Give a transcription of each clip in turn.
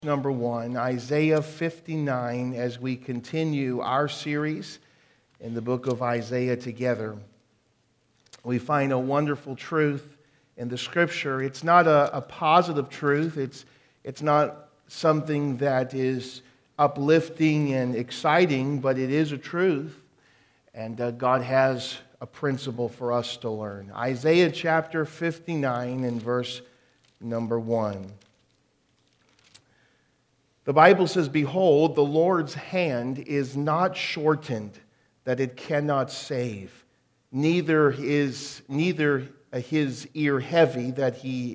Number 1, Isaiah 59, as we continue our series in the book of Isaiah together. We find a wonderful truth in the Scripture. It's not a positive truth. It's not something that is uplifting and exciting, but it is a truth. And God has a principle for us to learn. Isaiah chapter 59 and verse number 1. The Bible says, "Behold, the Lord's hand is not shortened, that it cannot save, neither is his ear heavy, that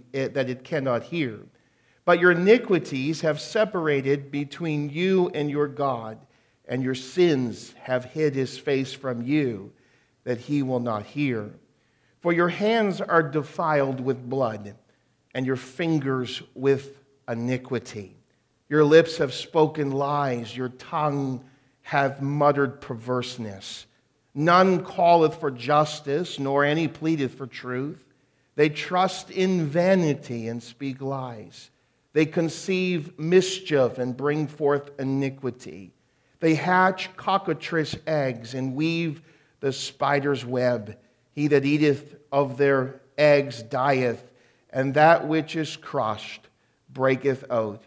it cannot hear. But your iniquities have separated between you and your God, and your sins have hid his face from you, that he will not hear. For your hands are defiled with blood, and your fingers with iniquity. Your lips have spoken lies, your tongue hath muttered perverseness. None calleth for justice, nor any pleadeth for truth. They trust in vanity and speak lies. They conceive mischief and bring forth iniquity. They hatch cockatrice eggs and weave the spider's web. He that eateth of their eggs dieth, and that which is crushed breaketh out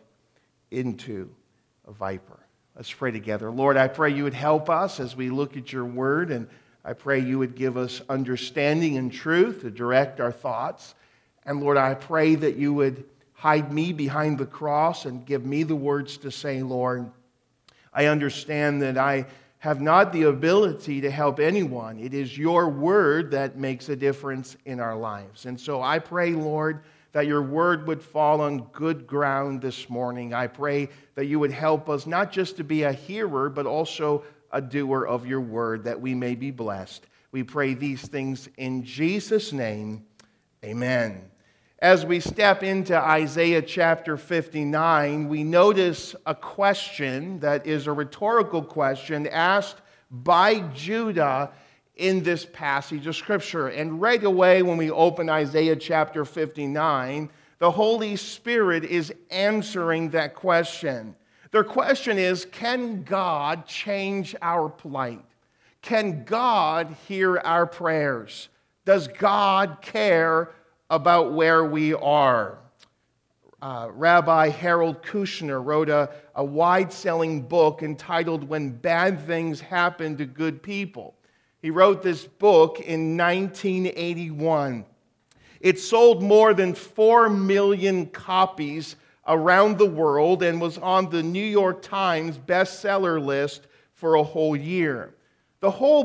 into a viper." Let's pray together. Lord, I pray you would help us as we look at your word, and I pray you would give us understanding and truth to direct our thoughts. And Lord, I pray that you would hide me behind the cross and give me the words to say, Lord. I understand that I have not the ability to help anyone. It is your word that makes a difference in our lives. And so I pray, Lord, that your word would fall on good ground this morning. I pray that you would help us not just to be a hearer, but also a doer of your word, that we may be blessed. We pray these things in Jesus' name. Amen. As we step into Isaiah chapter 59, we notice a question that is a rhetorical question asked by Judah in this passage of Scripture. And right away when we open Isaiah chapter 59, the Holy Spirit is answering that question. Their question is, can God change our plight? Can God hear our prayers? Does God care about where we are? Rabbi Harold Kushner wrote a wide-selling book entitled "When Bad Things Happen to Good People." He wrote this book in 1981. It sold more than 4 million copies around the world and was on the New York Times bestseller list for a whole year. The whole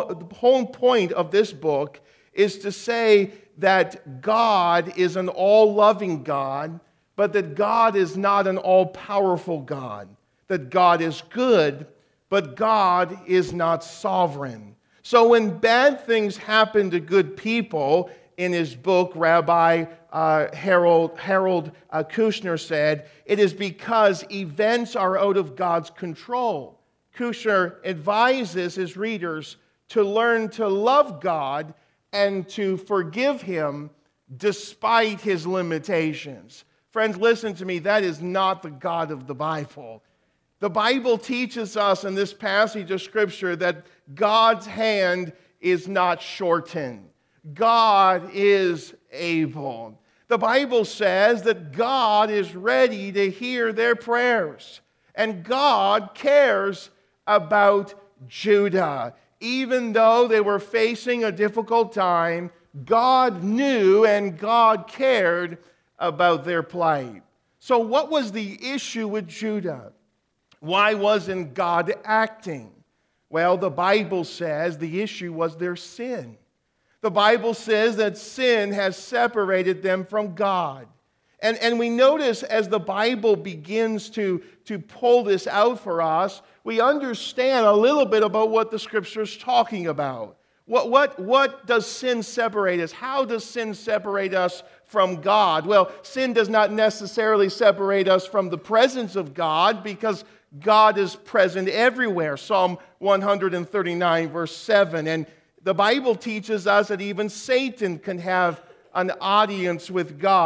point of this book is to say that God is an all-loving God, but that God is not an all-powerful God. That God is good, but God is not sovereign. So when bad things happen to good people, in his book, Rabbi Harold Kushner said, it is because events are out of God's control. Kushner advises his readers to learn to love God and to forgive him despite his limitations. Friends, listen to me, that is not the God of the Bible. The Bible teaches us in this passage of Scripture that God's hand is not shortened. God is able. The Bible says that God is ready to hear their prayers. And God cares about Judah. Even though they were facing a difficult time, God knew and God cared about their plight. So what was the issue with Judah? Why wasn't God acting? Well, the Bible says the issue was their sin. The Bible says that sin has separated them from God. And we notice as the Bible begins to pull this out for us, we understand a little bit about what the Scripture is talking about. What does sin separate us? How does sin separate us from God? Well, sin does not necessarily separate us from the presence of God, because God is present everywhere. Psalm 139, verse 7. And the Bible teaches us that even Satan can have an audience with God.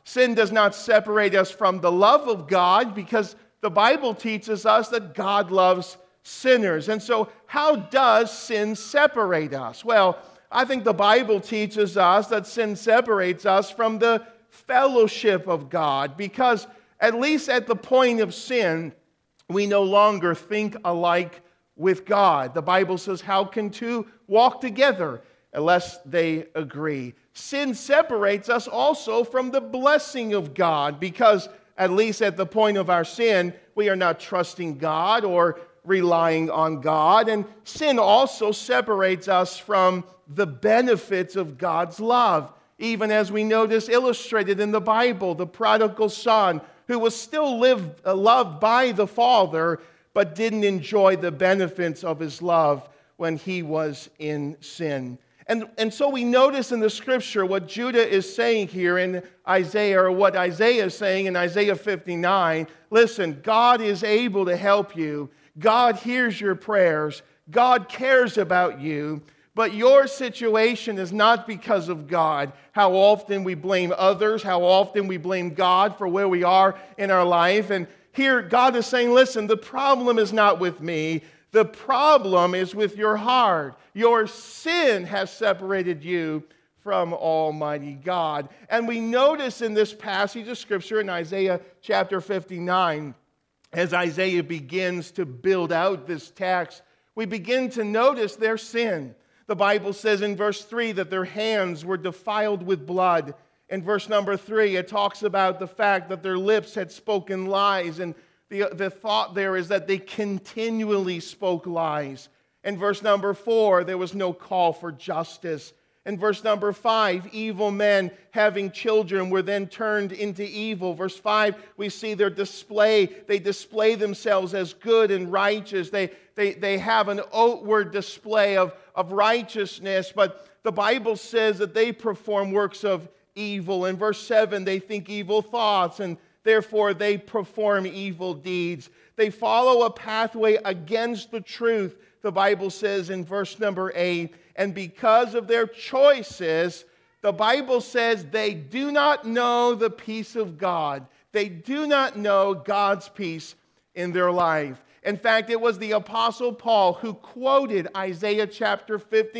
Sin does not separate us from the love of God, because the Bible teaches us that God loves sinners. And so how does sin separate us? Well, I think the Bible teaches us that sin separates us from the fellowship of God, because at least at the point of sin, we no longer think alike with God. The Bible says, how can two walk together unless they agree? Sin separates us also from the blessing of God, because at least at the point of our sin, we are not trusting God or relying on God. And sin also separates us from the benefits of God's love. Even as we notice illustrated in the Bible, the prodigal son who was still loved by the Father, but didn't enjoy the benefits of his love when he was in sin. And so we notice in the Scripture what Judah is saying here in Isaiah, or what Isaiah is saying in Isaiah 59. Listen, God is able to help you. God hears your prayers. God cares about you. But your situation is not because of God. How often we blame others, how often we blame God for where we are in our life. And here God is saying, listen, the problem is not with me. The problem is with your heart. Your sin has separated you from Almighty God. And we notice in this passage of Scripture in Isaiah chapter 59, as Isaiah begins to build out this text, we begin to notice their sin. The Bible says in verse 3 that their hands were defiled with blood. In verse number 3, it talks about the fact that their lips had spoken lies. And the thought there is that they continually spoke lies. In verse number 4, there was no call for justice. In verse number 5, evil men having children were then turned into evil. Verse 5, we see their display. They display themselves as good and righteous. They have an outward display of righteousness, but the Bible says that they perform works of evil. In verse 7, they think evil thoughts, and therefore they perform evil deeds. They follow a pathway against the truth, the Bible says in verse number 8. And because of their choices, the Bible says they do not know the peace of God. They do not know God's peace in their life. In fact, it was the Apostle Paul who quoted Isaiah chapter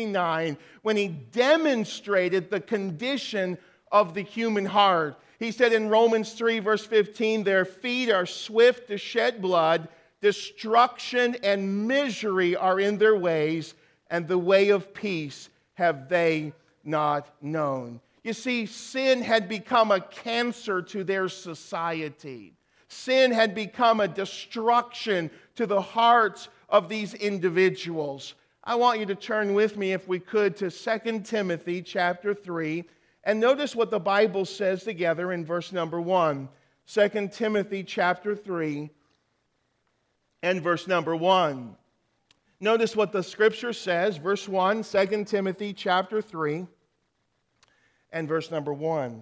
59 when he demonstrated the condition of the human heart. He said in Romans 3 verse 15, their feet are swift to shed blood, destruction and misery are in their ways, and the way of peace have they not known. You see, sin had become a cancer to their society. Sin had become a destruction to the hearts of these individuals. I want you to turn with me, if we could, to 2 Timothy chapter 3, and notice what the Bible says together in verse number 1. 2 Timothy chapter 3 and verse number 1. Notice what the Scripture says, verse 1, 2 Timothy chapter 3 and verse number 1.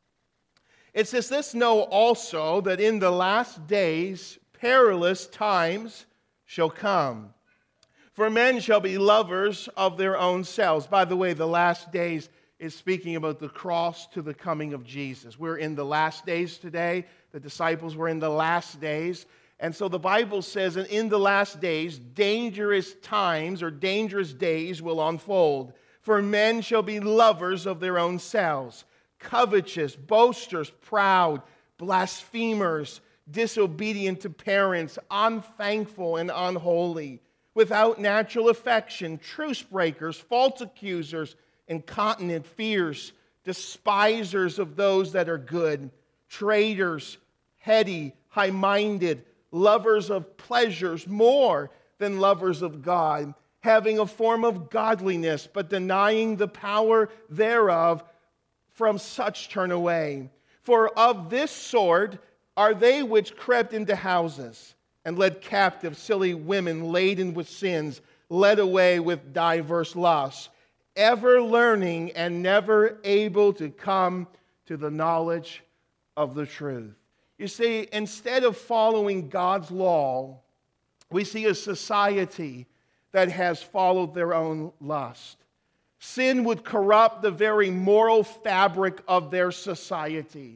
It says, this know also that in the last days perilous times shall come. For men shall be lovers of their own selves. By the way, the last days is speaking about the cross to the coming of Jesus. We're in the last days today. The disciples were in the last days. And so the Bible says that in the last days, dangerous times or dangerous days will unfold. For men shall be lovers of their own selves, covetous, boasters, proud, blasphemers, disobedient to parents, unthankful and unholy, without natural affection, truce breakers, false accusers, incontinent, fierce, despisers of those that are good, traitors, heady, high-minded, lovers of pleasures more than lovers of God, having a form of godliness, but denying the power thereof. From such turn away. For of this sort are they which crept into houses, and led captive silly women laden with sins, led away with diverse lusts, ever learning and never able to come to the knowledge of the truth. You see, instead of following God's law, we see a society that has followed their own lust. Sin would corrupt the very moral fabric of their society.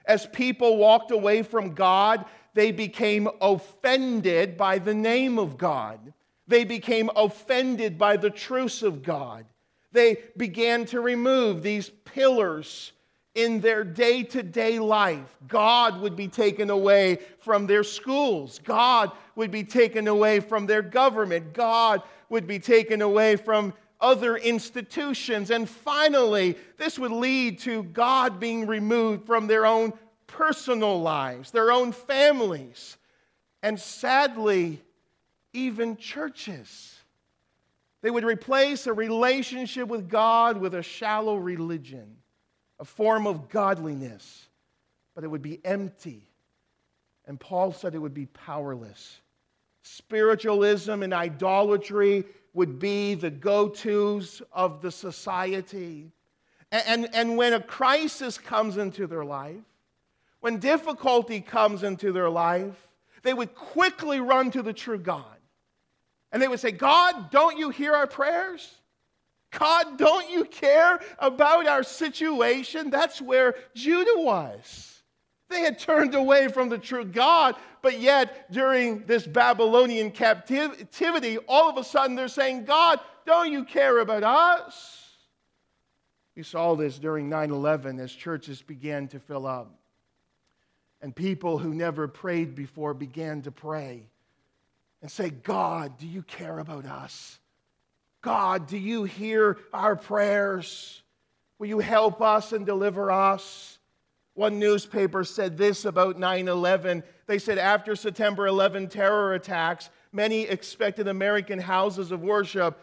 As people walked away from God, they became offended by the name of God. They became offended by the truths of God. They began to remove these pillars in their day-to-day life. God would be taken away from their schools. God would be taken away from their government. God would be taken away from other institutions. And finally, this would lead to God being removed from their own personal lives, their own families, and sadly, even churches. They would replace a relationship with God with a shallow religion, a form of godliness, but it would be empty. And Paul said it would be powerless. Spiritualism and idolatry would be the go-tos of the society. And when a crisis comes into their life, when difficulty comes into their life, they would quickly run to the true God. And they would say, God, don't you hear our prayers? God, don't you care about our situation? That's where Judah was. They had turned away from the true God, but yet during this Babylonian captivity, all of a sudden they're saying, God, don't you care about us? We saw this during 9/11 as churches began to fill up. And people who never prayed before began to pray and say, God, do you care about us? God, do you hear our prayers? Will you help us and deliver us? One newspaper said this about 9/11. They said after September 11 terror attacks, many expected American houses of worship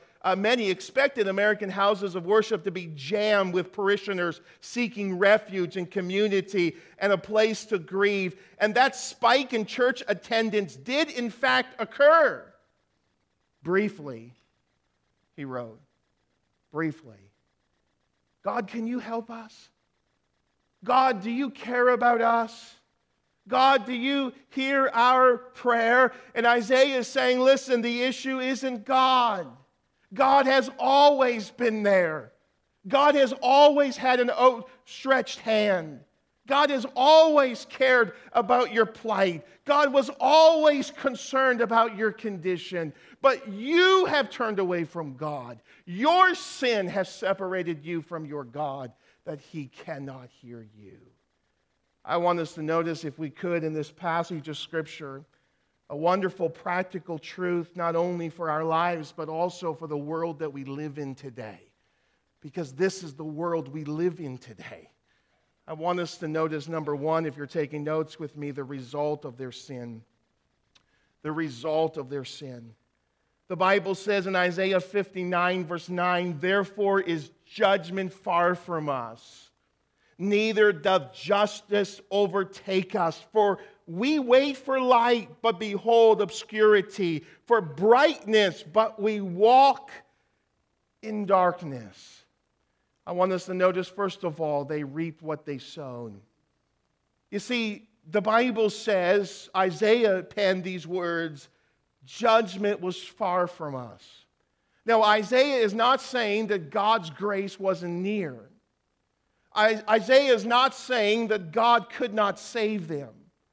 to be jammed with parishioners seeking refuge and community and a place to grieve. And that spike in church attendance did in fact occur. Briefly, he wrote, briefly, God, can you help us? God, do you care about us? God, do you hear our prayer? And Isaiah is saying, listen, the issue isn't God. God has always been there. God has always had an outstretched hand. God has always cared about your plight. God was always concerned about your condition. But you have turned away from God. Your sin has separated you from your God, that He cannot hear you. I want us to notice, if we could, in this passage of Scripture, a wonderful practical truth, not only for our lives, but also for the world that we live in today. Because this is the world we live in today. I want us to notice, number one, if you're taking notes with me, the result of their sin. The result of their sin. The Bible says in Isaiah 59, verse 9, therefore is judgment far from us, neither doth justice overtake us. For we wait for light, but behold obscurity, for brightness, but we walk in darkness. I want us to notice, first of all, they reap what they sown. You see, the Bible says, Isaiah penned these words, judgment was far from us. Now, Isaiah is not saying that God's grace wasn't near. Isaiah is not saying that God could not save them.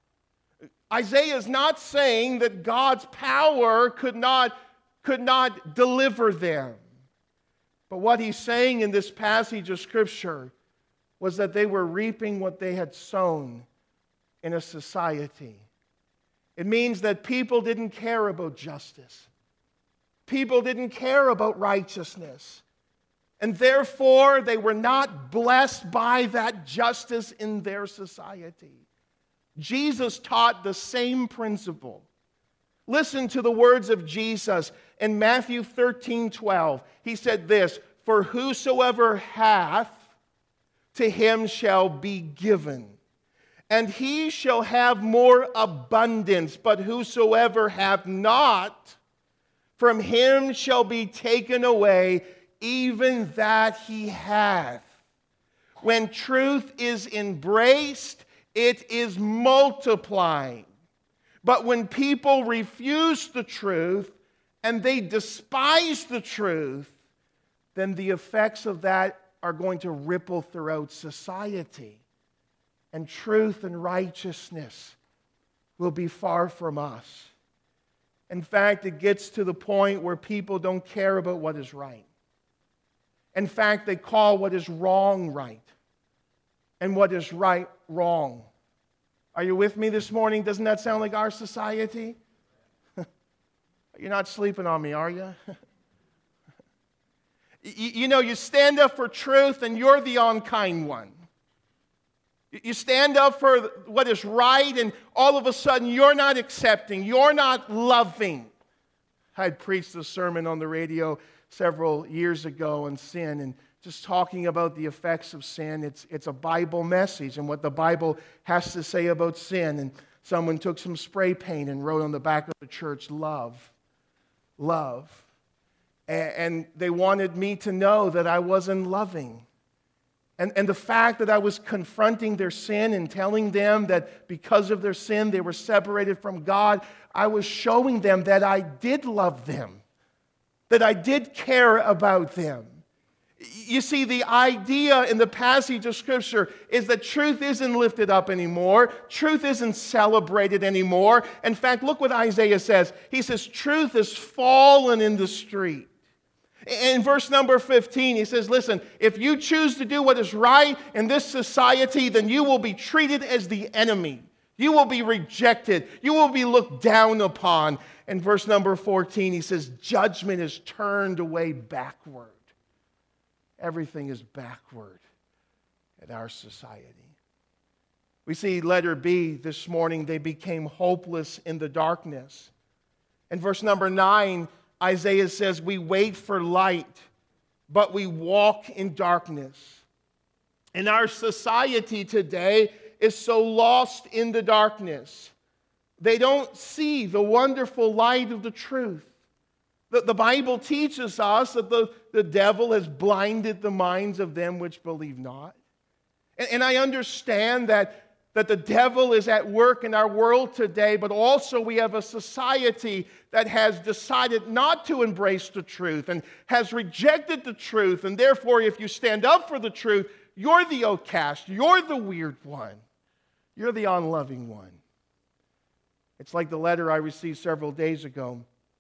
Isaiah is not saying that God's power could not deliver them. But what he's saying in this passage of Scripture was that they were reaping what they had sown in a society. It means that people didn't care about justice. People didn't care about righteousness. And therefore, they were not blessed by that justice in their society. Jesus taught the same principle. Listen to the words of Jesus in Matthew 13:12. He said this, for whosoever hath, to him shall be given, and he shall have more abundance. But whosoever hath not, from him shall be taken away even that he hath. When truth is embraced, it is multiplied. But when people refuse the truth and they despise the truth, then the effects of that are going to ripple throughout society. and truth and righteousness will be far from us. In fact, it gets to the point where people don't care about what is right. In fact, they call what is wrong right, and what is right wrong. Are you with me this morning? Doesn't that sound like our society? You're not sleeping on me, are you? You know, you stand up for truth and you're the unkind one. You stand up for what is right and all of a sudden you're not accepting, you're not loving. I had preached a sermon on the radio several years ago on sin and just talking about the effects of sin. It's a Bible message and what the Bible has to say about sin. And someone took some spray paint and wrote on the back of the church, love. Love. And they wanted me to know that I wasn't loving. And the fact that I was confronting their sin and telling them that because of their sin they were separated from God, I was showing them that I did love them, that I did care about them. You see, the idea in the passage of Scripture is that truth isn't lifted up anymore. Truth isn't celebrated anymore. In fact, look what Isaiah says. He says, truth is fallen in the street. In verse number 15, he says, listen, if you choose to do what is right in this society, then you will be treated as the enemy. You will be rejected. You will be looked down upon. In verse number 14, he says, judgment is turned away backward. Everything is backward in our society. We see letter B this morning, they became hopeless in the darkness. In verse number 9, Isaiah says, we wait for light, but we walk in darkness. And our society today is so lost in the darkness. They don't see the wonderful light of the truth. The Bible teaches us that the devil has blinded the minds of them which believe not. And I understand that the devil is at work in our world today, but also we have a society that has decided not to embrace the truth and has rejected the truth. And therefore, if you stand up for the truth, you're the outcast, you're the weird one, you're the unloving one. It's like the letter I received several days ago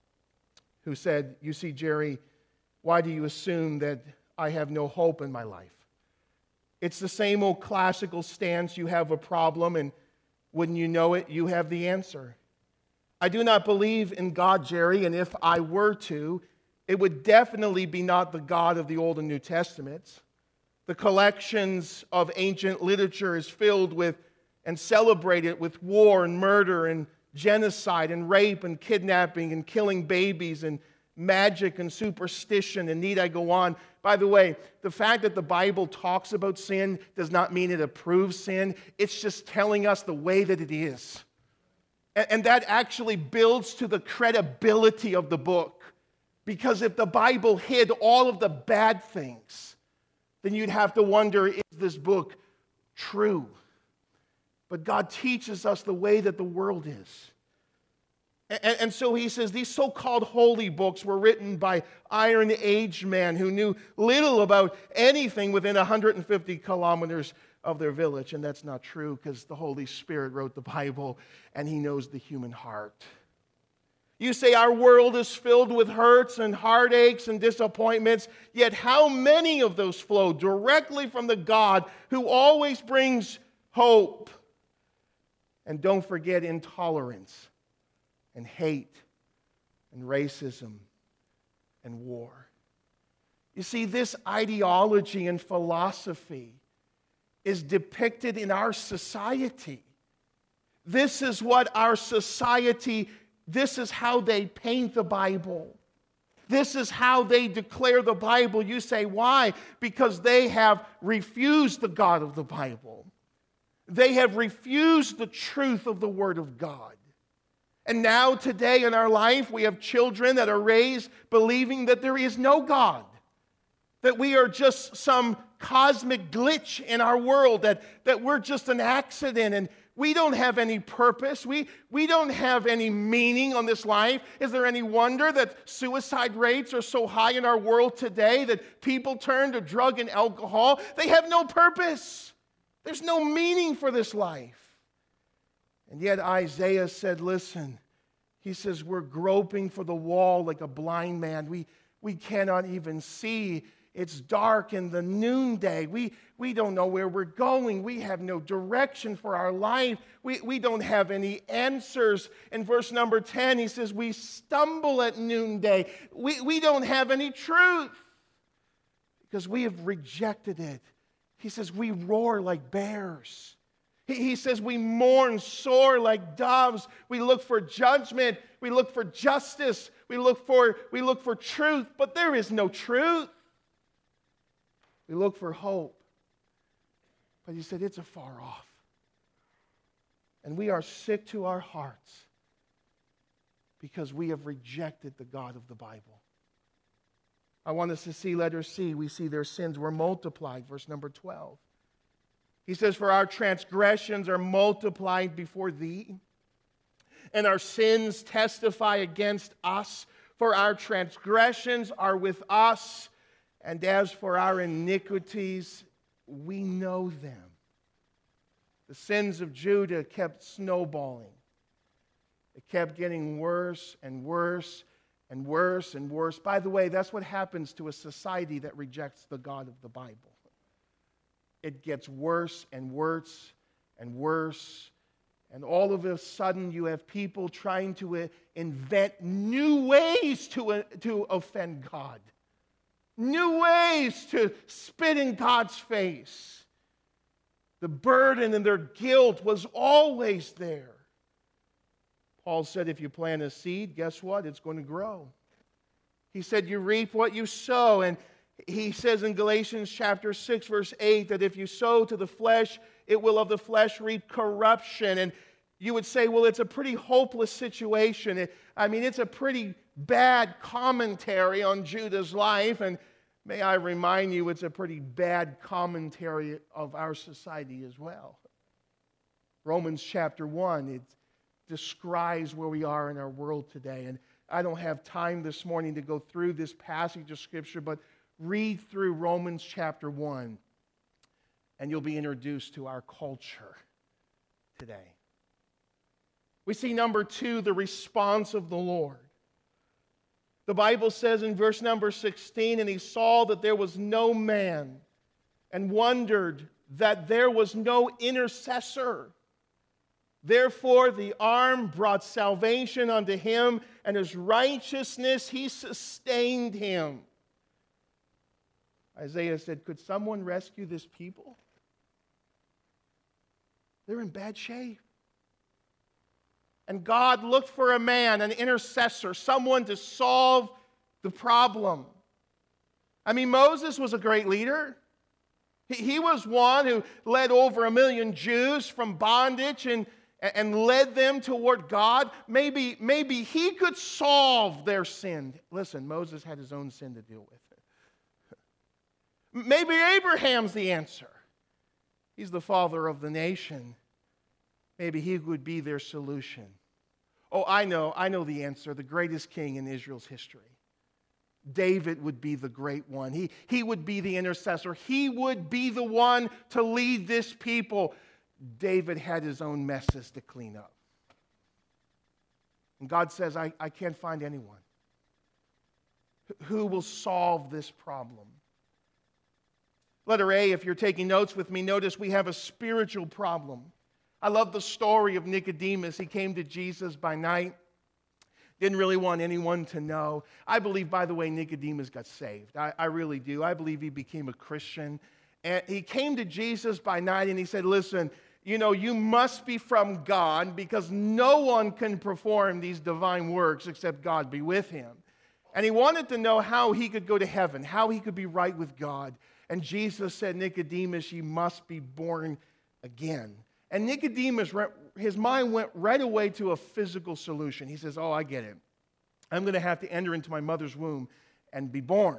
who said, you see, Jerry, why do you assume that I have no hope in my life? It's the same old classical stance, you have a problem, and wouldn't you know it, you have the answer. I do not believe in God, Jerry, and if I were to, it would definitely be not the God of the Old and New Testaments. The collections of ancient literature is filled with and celebrated with war and murder and genocide and rape and kidnapping and killing babies and magic and superstition, and need I go on. By the way, the fact that the Bible talks about sin does not mean it approves sin. It's just telling us the way that it is. And that actually builds to the credibility of the book. Because if the Bible hid all of the bad things, then you'd have to wonder, is this book true? But God teaches us the way that the world is. And so he says these so-called holy books were written by Iron Age men who knew little about anything within 150 kilometers of their village. And that's not true because the Holy Spirit wrote the Bible and he knows the human heart. You say our world is filled with hurts and heartaches and disappointments, yet how many of those flow directly from the God who always brings hope? And don't forget intolerance and hate and racism and war. You see, this ideology and philosophy is depicted in our society. This is what our society, this is how they paint the Bible. This is how they declare the Bible. You say, why? Because they have refused the God of the Bible. They have refused the truth of the Word of God. And now today in our life, we have children that are raised believing that there is no God. That we are just some cosmic glitch in our world, that we're just an accident and we don't have any purpose. We don't have any meaning on this life. Is there any wonder that suicide rates are so high in our world today, that people turn to drug and alcohol? They have no purpose. There's no meaning for this life. And yet Isaiah said, listen, he says, we're groping for the wall like a blind man. We cannot even see. It's dark in the noonday. We don't know where we're going. We have no direction for our life. We don't have any answers. In verse number 10, he says, we stumble at noonday. We don't have any truth because we have rejected it. He says, we roar like bears. He says, we mourn sore like doves. We look for judgment. We look for justice. We look for truth, but there is no truth. We look for hope. But he said, it's afar off. And we are sick to our hearts because we have rejected the God of the Bible. I want us to see letter C. We see their sins were multiplied, verse number 12. He says, for our transgressions are multiplied before thee, and our sins testify against us. For our transgressions are with us, and as for our iniquities, we know them. The sins of Judah kept snowballing. It kept getting worse and worse and worse and worse. By the way, that's what happens to a society that rejects the God of the Bible. It gets worse and worse and worse. And all of a sudden, you have people trying to invent new ways to offend God. New ways to spit in God's face. The burden and their guilt was always there. Paul said, if you plant a seed, guess what? It's going to grow. He said, you reap what you sow. And he says in Galatians chapter 6, verse 8, that if you sow to the flesh, it will of the flesh reap corruption. And you would say, well, it's a pretty hopeless situation. It's a pretty bad commentary on Judah's life. And may I remind you, it's a pretty bad commentary of our society as well. Romans chapter 1, it describes where we are in our world today. And I don't have time this morning to go through this passage of Scripture, but read through Romans chapter 1, and you'll be introduced to our culture today. We see number 2, the response of the Lord. The Bible says in verse number 16, and he saw that there was no man, and wondered that there was no intercessor. Therefore the arm brought salvation unto him, and his righteousness he sustained him. Isaiah said, could someone rescue this people? They're in bad shape. And God looked for a man, an intercessor, someone to solve the problem. Moses was a great leader. He was one who led over 1 million Jews from bondage and led them toward God. Maybe he could solve their sin. Listen, Moses had his own sin to deal with. Maybe Abraham's the answer. He's the father of the nation. Maybe he would be their solution. Oh, I know the answer. The greatest king in Israel's history. David would be the great one. He would be the intercessor. He would be the one to lead this people. David had his own messes to clean up. And God says, I can't find anyone who will solve this problem. Letter A, if you're taking notes with me, notice we have a spiritual problem. I love the story of Nicodemus. He came to Jesus by night. Didn't really want anyone to know. I believe, by the way, Nicodemus got saved. I really do. I believe he became a Christian. And he came to Jesus by night and he said, listen, you must be from God because no one can perform these divine works except God be with him. And he wanted to know how he could go to heaven, how he could be right with God. And Jesus said, Nicodemus, you must be born again. And Nicodemus, his mind went right away to a physical solution. He says, oh, I get it. I'm going to have to enter into my mother's womb and be born.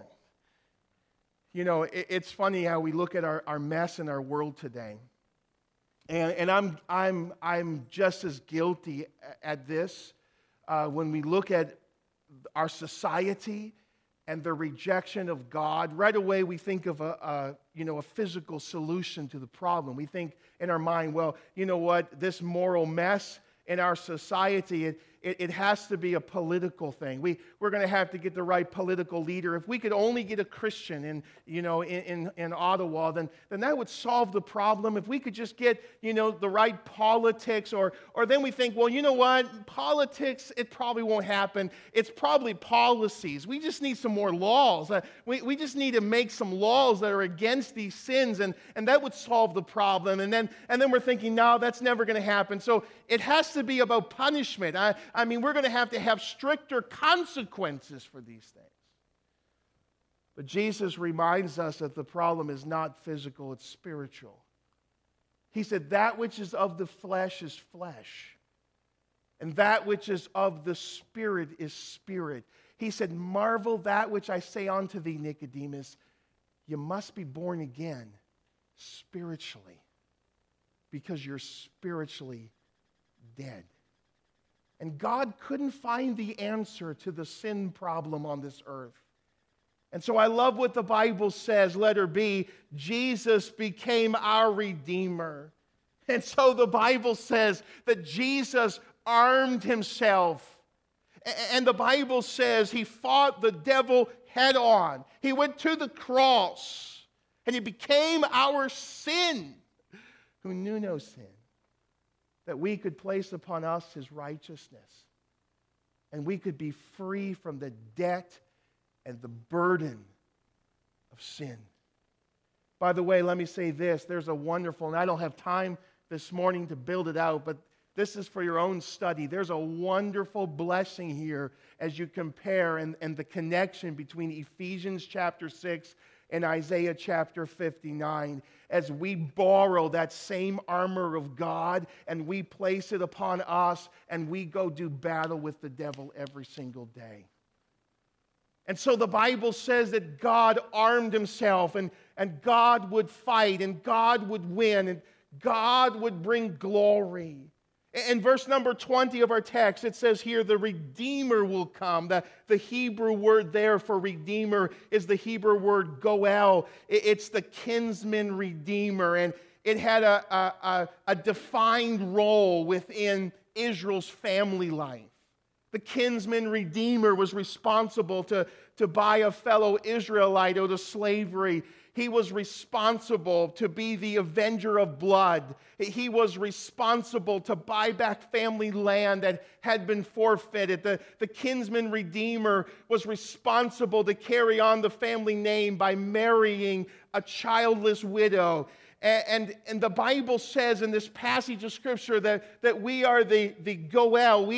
It's funny how we look at our mess in our world today. And I'm just as guilty at this when we look at our society and the rejection of God, right away we think of a physical solution to the problem. We think in our mind, well, you know what, this moral mess in our society, it has to be a political thing. We're going to have to get the right political leader. If we could only get a Christian in Ottawa, then that would solve the problem. If we could just get the right politics, or then we think, well, you know what, politics, it probably won't happen. It's probably policies. We just need some more laws. We just need to make some laws that are against these sins, and that would solve the problem. And then we're thinking, no, that's never going to happen. So it has to be about punishment. I mean, we're going to have stricter consequences for these things. But Jesus reminds us that the problem is not physical, it's spiritual. He said, that which is of the flesh is flesh, and that which is of the Spirit is spirit. He said, marvel that which I say unto thee, Nicodemus, you must be born again spiritually, because you're spiritually dead. And God couldn't find the answer to the sin problem on this earth. And so I love what the Bible says, letter B, Jesus became our Redeemer. And so the Bible says that Jesus armed himself. And the Bible says he fought the devil head on. He went to the cross, and he became our sin, who knew no sin, that we could place upon us his righteousness, and we could be free from the debt and the burden of sin. By the way, let me say this. There's a wonderful, and I don't have time this morning to build it out, but this is for your own study. There's a wonderful blessing here as you compare and the connection between Ephesians chapter 6 and Isaiah chapter 59, as we borrow that same armor of God and we place it upon us and we go do battle with the devil every single day. And so the Bible says that God armed himself, and God would fight, and God would win, and God would bring glory. In verse number 20 of our text, it says here, the Redeemer will come. The Hebrew word there for Redeemer is the Hebrew word goel. It's the kinsman redeemer, and it had a defined role within Israel's family life. The kinsman redeemer was responsible to buy a fellow Israelite out of slavery. He was responsible to be the avenger of blood. He was responsible to buy back family land that had been forfeited. The kinsman redeemer was responsible to carry on the family name by marrying a childless widow. And the Bible says in this passage of Scripture that we are the goel.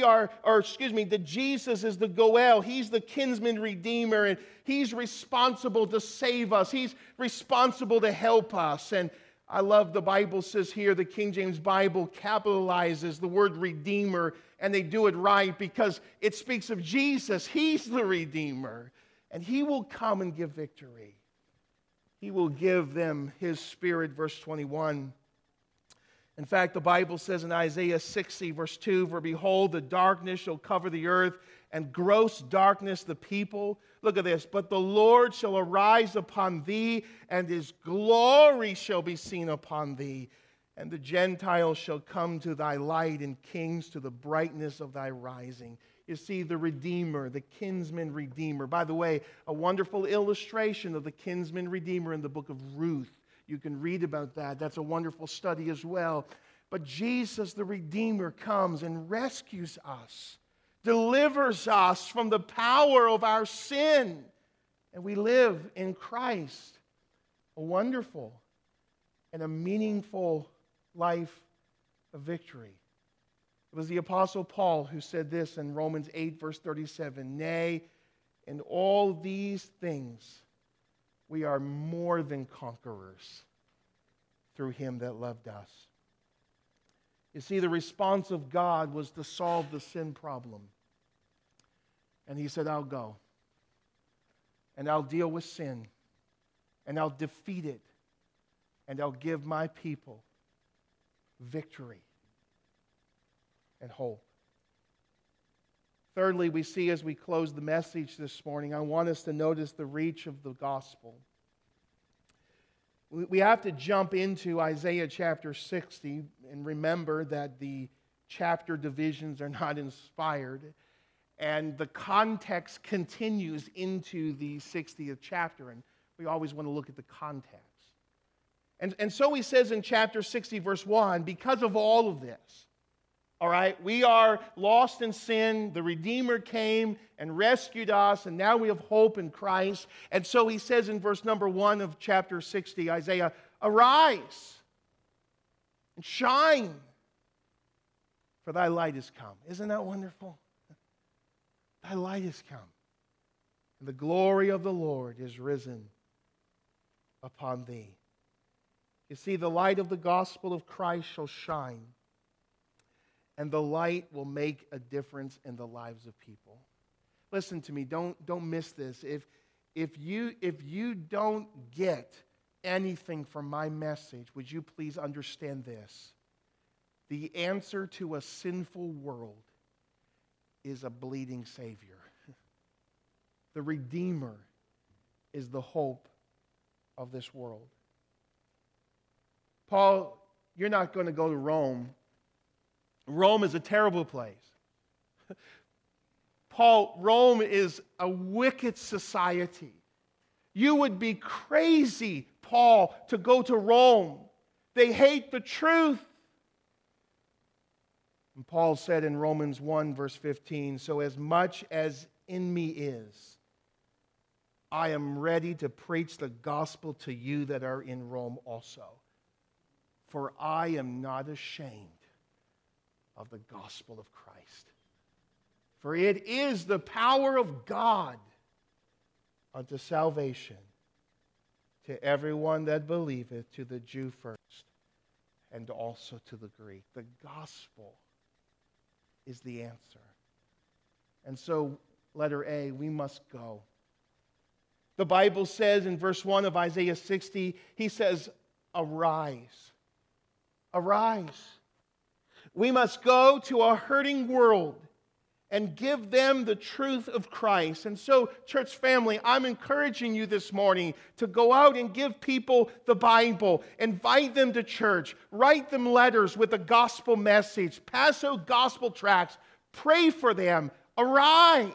That Jesus is the goel. He's the kinsman redeemer, and he's responsible to save us. He's responsible to help us. And I love the Bible says here, the King James Bible capitalizes the word redeemer, and they do it right because it speaks of Jesus. He's the redeemer, and he will come and give victory. He will give them his Spirit, verse 21. In fact, the Bible says in Isaiah 60, verse 2, for behold, the darkness shall cover the earth, and gross darkness the people. Look at this. But the Lord shall arise upon thee, and his glory shall be seen upon thee. And the Gentiles shall come to thy light, and kings to the brightness of thy rising. You see, the Redeemer, the kinsman Redeemer. By the way, a wonderful illustration of the kinsman Redeemer in the book of Ruth. You can read about that. That's a wonderful study as well. But Jesus, the Redeemer, comes and rescues us, delivers us from the power of our sin, and we live in Christ. A wonderful and a meaningful life of victory. It was the Apostle Paul who said this in Romans 8, verse 37. Nay, in all these things we are more than conquerors through him that loved us. You see, the response of God was to solve the sin problem. And he said, I'll go. And I'll deal with sin. And I'll defeat it. And I'll give my people victory and hope. Thirdly, we see as we close the message this morning, I want us to notice the reach of the gospel. We have to jump into Isaiah chapter 60 and remember that the chapter divisions are not inspired. And the context continues into the 60th chapter. And we always want to look at the context. And so he says in chapter 60, verse 1, because of all of this, all right, we are lost in sin. The Redeemer came and rescued us, and now we have hope in Christ. And so he says in verse number 1 of chapter 60, Isaiah, arise and shine, for thy light is come. Isn't that wonderful? Thy light is come, and the glory of the Lord is risen upon thee. You see, the light of the gospel of Christ shall shine, and the light will make a difference in the lives of people. Listen to me, don't miss this. If you don't get anything from my message, would you please understand this? The answer to a sinful world is a bleeding Savior. The Redeemer is the hope of this world. Paul, you're not going to go to Rome. Rome is a terrible place. Paul, Rome is a wicked society. You would be crazy, Paul, to go to Rome. They hate the truth. And Paul said in Romans 1, verse 15, so as much as in me is, I am ready to preach the gospel to you that are in Rome also. For I am not ashamed of the gospel of Christ. For it is the power of God unto salvation to everyone that believeth, to the Jew first, and also to the Greek. The gospel is the answer. And so, letter A, we must go. The Bible says in verse 1 of Isaiah 60, he says, arise. Arise. We must go to a hurting world and give them the truth of Christ. And so, church family, I'm encouraging you this morning to go out and give people the Bible. Invite them to church. Write them letters with a gospel message. Pass out gospel tracts. Pray for them. Arise.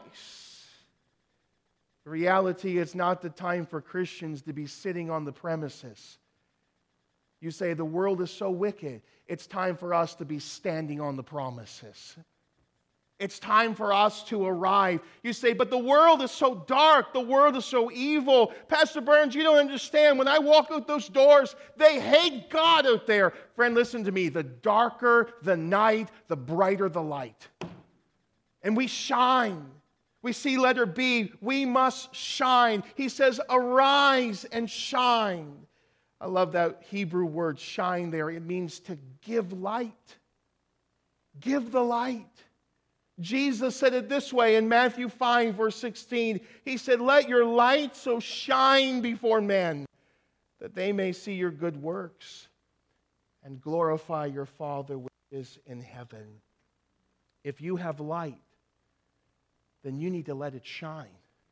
The reality is not the time for Christians to be sitting on the premises. You say the world is so wicked. It's time for us to be standing on the promises. It's time for us to arrive. You say, but the world is so dark. The world is so evil. Pastor Burns, you don't understand. When I walk out those doors, they hate God out there. Friend, listen to me. The darker the night, the brighter the light. And we shine. We see letter B, we must shine. He says, arise and shine. I love that Hebrew word, shine there. It means to give light. Give the light. Jesus said it this way in Matthew 5, verse 16. He said, let your light so shine before men that they may see your good works and glorify your Father which is in heaven. If you have light, then you need to let it shine.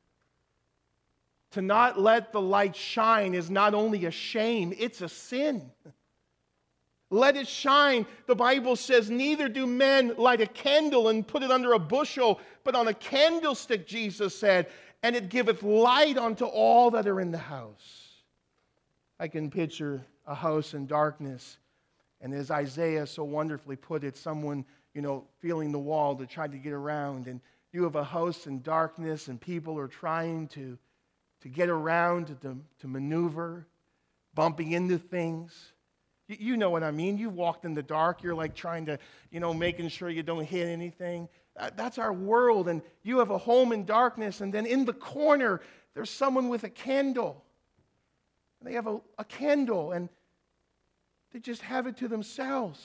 To not let the light shine is not only a shame, it's a sin. Let it shine. The Bible says, neither do men light a candle and put it under a bushel, but on a candlestick, Jesus said, and it giveth light unto all that are in the house. I can picture a house in darkness, and as Isaiah so wonderfully put it, someone, feeling the wall to try to get around, and you have a house in darkness, and people are trying to get around, to maneuver, bumping into things. You know what I mean. You've walked in the dark. You're like trying to, making sure you don't hit anything. That's our world. And you have a home in darkness, and then in the corner, there's someone with a candle. And they have a candle, and they just have it to themselves.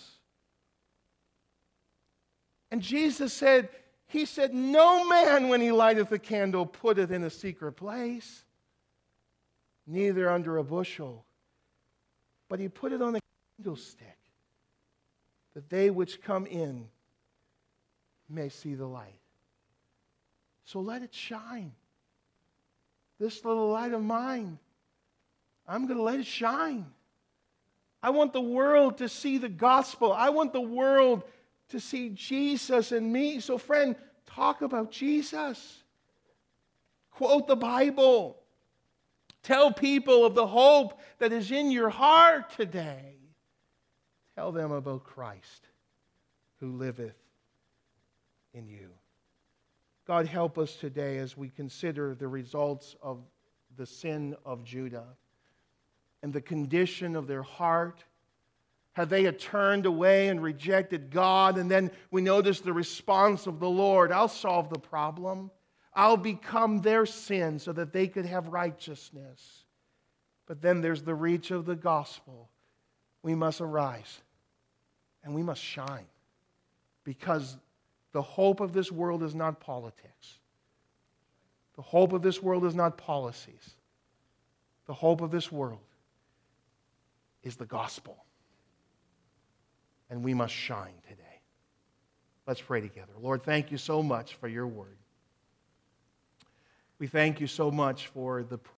And Jesus said, He said, no man, when he lighteth a candle, putteth in a secret place, neither under a bushel, but he put it on a candlestick, that they which come in may see the light. So let it shine. This little light of mine, I'm going to let it shine. I want the world to see the gospel. I want the world to see Jesus in me. So friend, talk about Jesus. Quote the Bible. Tell people of the hope that is in your heart today. Tell them about Christ who liveth in you. God, help us today as we consider the results of the sin of Judah and the condition of their heart. Have they turned away and rejected God? And then we notice the response of the Lord. I'll solve the problem. I'll become their sin so that they could have righteousness. But then there's the reach of the gospel. We must arise and we must shine, because the hope of this world is not politics. The hope of this world is not policies. The hope of this world is the gospel. And we must shine today. Let's pray together. Lord, thank you so much for your word. We thank you so much for the